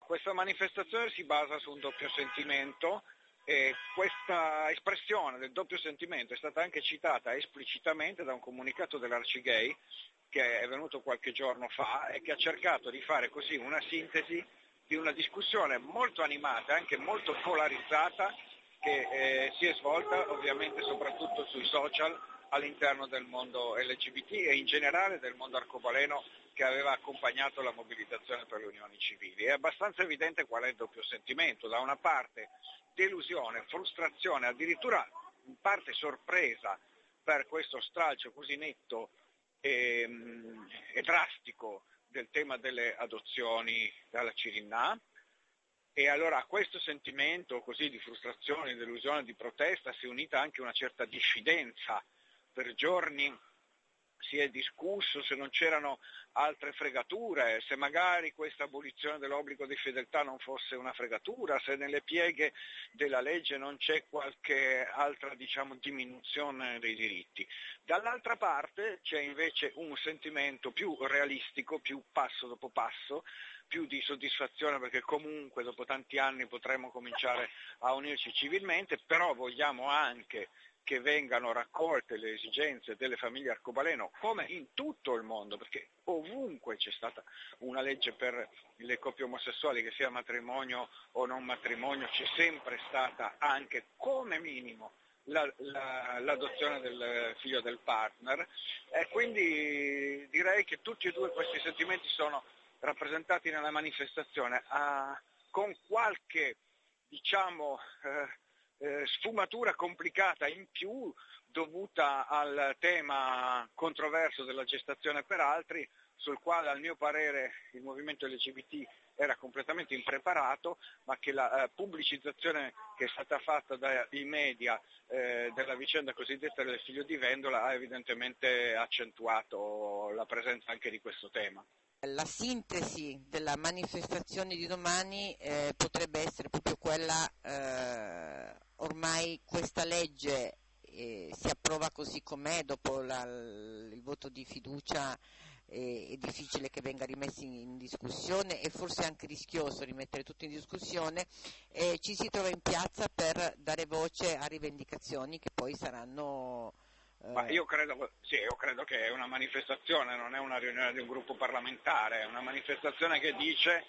questa manifestazione si basa su un doppio sentimento e questa espressione del doppio sentimento è stata anche citata esplicitamente da un comunicato dell'Arcigay che è venuto qualche giorno fa e che ha cercato di fare così una sintesi di una discussione molto animata, anche molto polarizzata, che si è svolta ovviamente soprattutto sui social all'interno del mondo LGBT e in generale del mondo arcobaleno che aveva accompagnato la mobilitazione per le unioni civili. È abbastanza evidente qual è il doppio sentimento. Da una parte delusione, frustrazione, addirittura in parte sorpresa per questo stralcio così netto e drastico del tema delle adozioni dalla Cirinna. E allora a questo sentimento così di frustrazione, di delusione, di protesta si è unita anche una certa diffidenza. Per giorni si è discusso se non c'erano altre fregature, se magari questa abolizione dell'obbligo di fedeltà non fosse una fregatura, se nelle pieghe della legge non c'è qualche altra diminuzione dei diritti. Dall'altra parte c'è invece un sentimento più realistico, più passo dopo passo, più di soddisfazione perché comunque dopo tanti anni potremo cominciare a unirci civilmente, però vogliamo anche che vengano raccolte le esigenze delle famiglie arcobaleno come in tutto il mondo, perché ovunque c'è stata una legge per le coppie omosessuali, che sia matrimonio o non matrimonio, c'è sempre stata anche come minimo l'adozione del figlio del partner e quindi direi che tutti e due questi sentimenti sono rappresentati nella manifestazione con qualche sfumatura complicata in più dovuta al tema controverso della gestazione per altri, sul quale al mio parere il movimento LGBT era completamente impreparato, ma che la pubblicizzazione che è stata fatta dai media della vicenda cosiddetta del figlio di Vendola ha evidentemente accentuato la presenza anche di questo tema. La sintesi della manifestazione di domani potrebbe essere proprio quella, ormai questa legge si approva così com'è, dopo il voto di fiducia è difficile che venga rimesso in discussione, e forse anche rischioso rimettere tutto in discussione, ci si trova in piazza per dare voce a rivendicazioni che poi saranno... Ma io credo che è una manifestazione, non è una riunione di un gruppo parlamentare, è una manifestazione che dice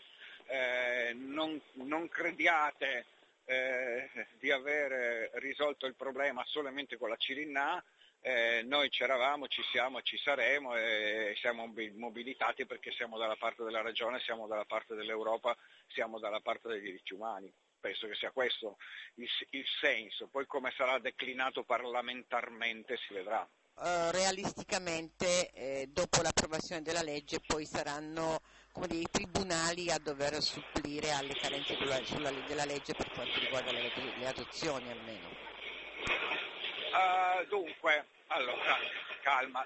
non crediate di aver risolto il problema solamente con la Cirinna, noi c'eravamo, ci siamo, ci saremo e siamo mobilitati perché siamo dalla parte della ragione, siamo dalla parte dell'Europa, siamo dalla parte dei diritti umani. Penso che sia questo il senso, poi come sarà declinato parlamentarmente si vedrà. Realisticamente dopo l'approvazione della legge poi saranno i tribunali a dover supplire alle carenze della legge per quanto riguarda le adozioni almeno. Dunque, allora, calma.